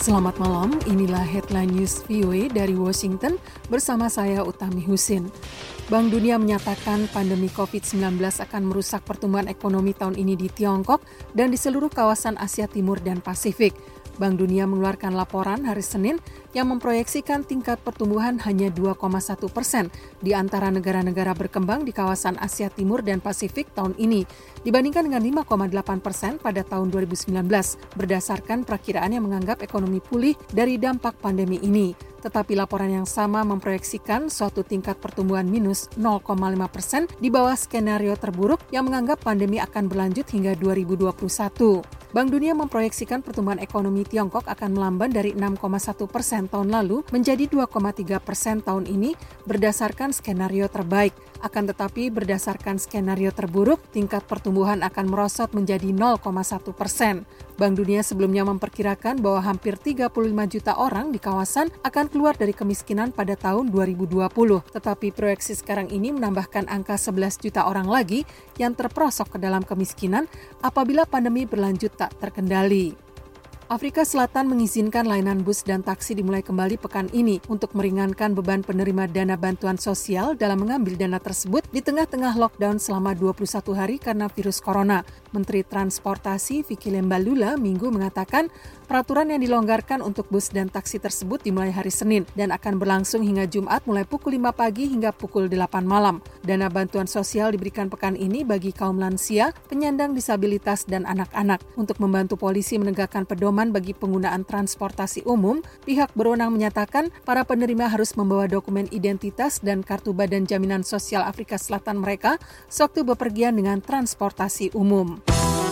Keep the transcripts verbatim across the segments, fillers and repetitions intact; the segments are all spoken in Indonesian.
Selamat malam, inilah Headline News V O A dari Washington bersama saya Utami Husin. Bank Dunia menyatakan pandemi covid sembilan belas akan merusak pertumbuhan ekonomi tahun ini di Tiongkok dan di seluruh kawasan Asia Timur dan Pasifik. Bank Dunia mengeluarkan laporan hari Senin yang memproyeksikan tingkat pertumbuhan hanya dua koma satu persen di antara negara-negara berkembang di kawasan Asia Timur dan Pasifik tahun ini, dibandingkan dengan lima koma delapan persen pada tahun dua ribu sembilan belas, berdasarkan perakiraan yang menganggap ekonomi pulih dari dampak pandemi ini. Tetapi laporan yang sama memproyeksikan suatu tingkat pertumbuhan minus nol koma lima persen di bawah skenario terburuk yang menganggap pandemi akan berlanjut hingga dua ribu dua puluh satu. Bank Dunia memproyeksikan pertumbuhan ekonomi Tiongkok akan melamban dari enam koma satu persen tahun lalu menjadi dua koma tiga persen tahun ini berdasarkan skenario terbaik. Akan tetapi berdasarkan skenario terburuk, tingkat pertumbuhan akan merosot menjadi nol koma satu persen. Bank Dunia sebelumnya memperkirakan bahwa hampir tiga puluh lima juta orang di kawasan akan keluar dari kemiskinan pada tahun dua ribu dua puluh. Tetapi proyeksi sekarang ini menambahkan angka sebelas juta orang lagi yang terperosok ke dalam kemiskinan apabila pandemi berlanjut tak terkendali. Afrika Selatan mengizinkan layanan bus dan taksi dimulai kembali pekan ini untuk meringankan beban penerima dana bantuan sosial dalam mengambil dana tersebut di tengah-tengah lockdown selama dua puluh satu hari karena virus corona. Menteri Transportasi Vicky Lembalula Minggu mengatakan peraturan yang dilonggarkan untuk bus dan taksi tersebut dimulai hari Senin dan akan berlangsung hingga Jumat mulai pukul lima pagi hingga pukul delapan malam. Dana bantuan sosial diberikan pekan ini bagi kaum lansia, penyandang disabilitas, dan anak-anak. Untuk membantu polisi menegakkan pedoman bagi penggunaan transportasi umum, pihak berwenang menyatakan para penerima harus membawa dokumen identitas dan kartu badan jaminan sosial Afrika Selatan mereka sewaktu bepergian dengan transportasi umum.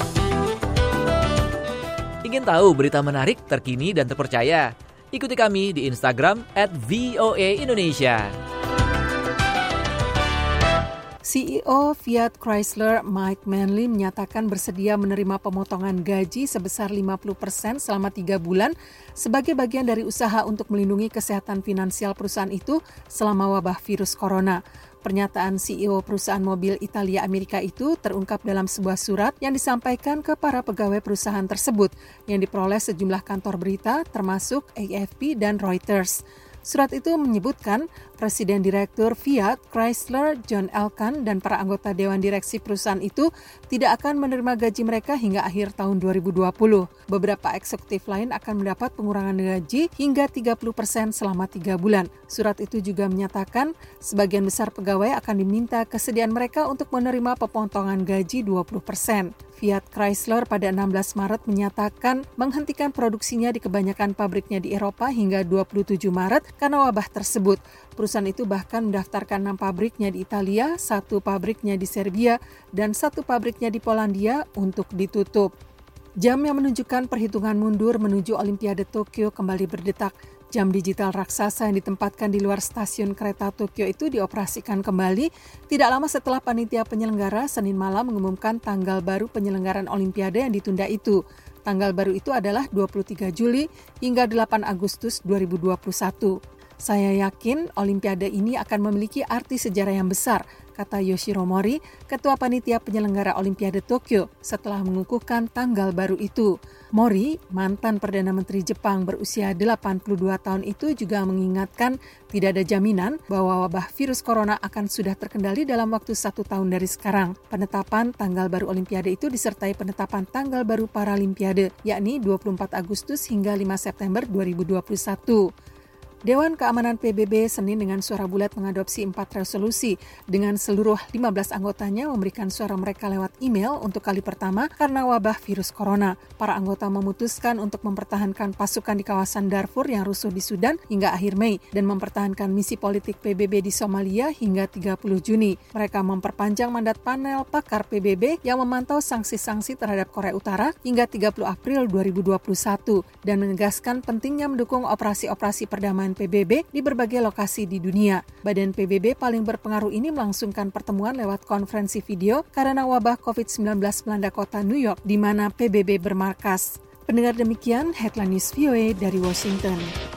Ingin tahu berita menarik, terkini, dan terpercaya? Ikuti kami di Instagram at V O A Indonesia. C E O Fiat Chrysler Mike Manley menyatakan bersedia menerima pemotongan gaji sebesar lima puluh persen selama tiga bulan sebagai bagian dari usaha untuk melindungi kesehatan finansial perusahaan itu selama wabah virus corona. Pernyataan C E O perusahaan mobil Italia Amerika itu terungkap dalam sebuah surat yang disampaikan ke para pegawai perusahaan tersebut yang diperoleh sejumlah kantor berita termasuk A F P dan Reuters. Surat itu menyebutkan Presiden Direktur Fiat Chrysler John Elkann dan para anggota Dewan Direksi perusahaan itu tidak akan menerima gaji mereka hingga akhir tahun dua ribu dua puluh. Beberapa eksekutif lain akan mendapat pengurangan gaji hingga tiga puluh persen selama tiga bulan. Surat itu juga menyatakan sebagian besar pegawai akan diminta kesediaan mereka untuk menerima pemotongan gaji dua puluh persen. Fiat Chrysler pada enam belas Maret menyatakan menghentikan produksinya di kebanyakan pabriknya di Eropa hingga dua puluh tujuh Maret karena wabah tersebut. Perusahaan itu bahkan mendaftarkan enam pabriknya di Italia, satu pabriknya di Serbia, dan satu pabriknya di Polandia untuk ditutup. Jam yang menunjukkan perhitungan mundur menuju Olimpiade Tokyo kembali berdetak. Jam digital raksasa yang ditempatkan di luar stasiun kereta Tokyo itu dioperasikan kembali tidak lama setelah panitia penyelenggara Senin malam mengumumkan tanggal baru penyelenggaraan Olimpiade yang ditunda itu. Tanggal baru itu adalah dua puluh tiga Juli hingga delapan Agustus dua ribu dua puluh satu. Saya yakin Olimpiade ini akan memiliki arti sejarah yang besar, kata Yoshiro Mori, Ketua Panitia Penyelenggara Olimpiade Tokyo, setelah mengukuhkan tanggal baru itu. Mori, mantan Perdana Menteri Jepang berusia delapan puluh dua tahun itu juga mengingatkan tidak ada jaminan bahwa wabah virus corona akan sudah terkendali dalam waktu satu tahun dari sekarang. Penetapan tanggal baru Olimpiade itu disertai penetapan tanggal baru Paralimpiade, yakni dua puluh empat Agustus hingga lima September dua ribu dua puluh satu. Dewan Keamanan P B B Senin dengan suara bulat mengadopsi empat resolusi dengan seluruh lima belas anggotanya memberikan suara mereka lewat email untuk kali pertama karena wabah virus corona. Para anggota memutuskan untuk mempertahankan pasukan di kawasan Darfur yang rusuh di Sudan hingga akhir Mei dan mempertahankan misi politik P B B di Somalia hingga tiga puluh Juni. Mereka memperpanjang mandat panel pakar P B B yang memantau sanksi-sanksi terhadap Korea Utara hingga tiga puluh April dua ribu dua puluh satu dan menegaskan pentingnya mendukung operasi-operasi perdamaian P B B di berbagai lokasi di dunia. Badan P B B paling berpengaruh ini melangsungkan pertemuan lewat konferensi video karena wabah covid sembilan belas melanda kota New York di mana P B B bermarkas. Pendengar demikian Headline News V O A dari Washington.